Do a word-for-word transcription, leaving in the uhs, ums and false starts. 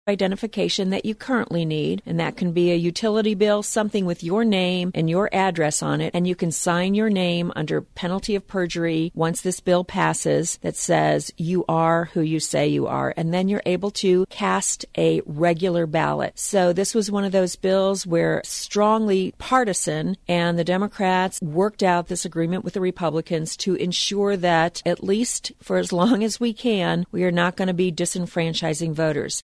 identification that you currently need, and that can be a utility bill, something with your name and your address on it, and you can sign your name under penalty of perjury once this bill passes that says you are who you say you are, and then you're able to cast a regular ballot. So this was one of those bills where strongly partisan, and the Democrats worked out this agreement with the Republicans to ensure that at least for as long as we can, we are not going to be disenfranchising voters.